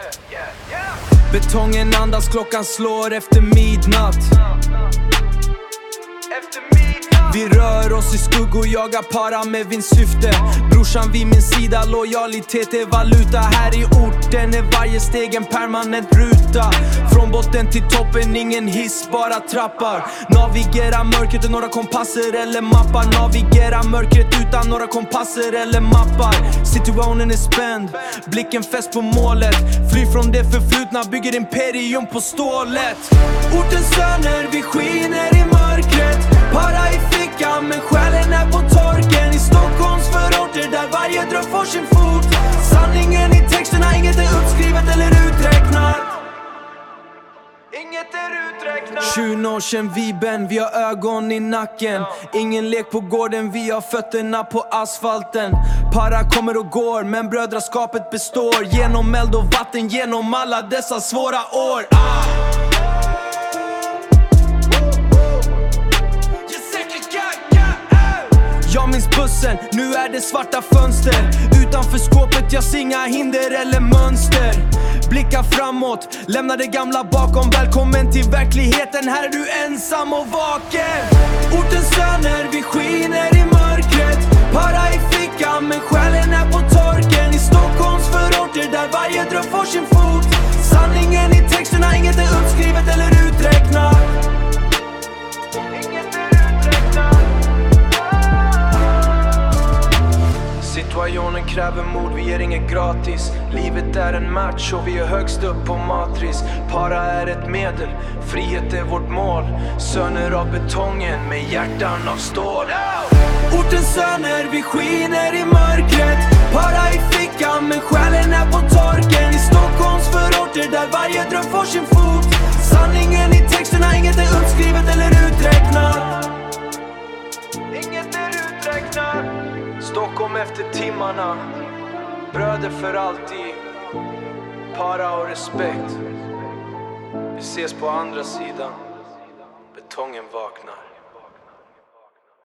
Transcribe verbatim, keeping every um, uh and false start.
Betongen andas, klockan slår efter midnatt. Vi rör oss i skuggor, jagar para med vinstsyfte. Brorsan vid min sida, lojalitet är valuta. Här i orten är varje steg en permanent ruta. Från botten till toppen, ingen hiss, bara trappar. Navigera mörkret utan några kompasser eller mappar. Navigera mörkret utan några kompasser eller mappar. Situationen är spänd, blicken fäst på målet. Fly från det förflutna, bygger imperium på stålet. Ortens söner, vi skiner i mörkret. Para i fickan, men själen är på torken. I Stockholms förorter där varje dröm får sin fot. Sanningen i texterna, inget är utskrivet eller uträknat. Inget är uträknat. tjugo år sedan viben, vi har ögon i nacken. Ingen lek på gården, vi har fötterna på asfalten. Para kommer och går, men brödraskapet består. Genom eld och vatten, genom alla dessa svåra år. ah. Jag minns bussen, nu är det svarta fönster. Utanför skåpet, jag ser inga hinder eller mönster. Blicka framåt, lämna det gamla bakom. Välkommen till verkligheten, här är du ensam och vaken. Ortens söner, vi skiner i mörkret. Para i fickan, men själen är på torken. I Stockholms förorter där varje dröm får sin fot. Sanningen i texterna, inget är utskrivet eller uträknat. Situationen kräver mod, vi ger inget gratis. Livet är en match och vi är högst upp på matris. Para är ett medel, frihet är vårt mål. Söner av betongen med hjärtan av stål. Ortens söner, vi skiner i mörkret. Para i fickan, men själen är på torken. I Stockholms förorter där varje dröm får sin fot. Sanningen i texterna, inget är utskrivet eller uträknat. Inget är uträknat. Stockholm efter timmarna, bröder för alltid. Para och respekt. Vi ses på andra sidan. Betongen vaknar.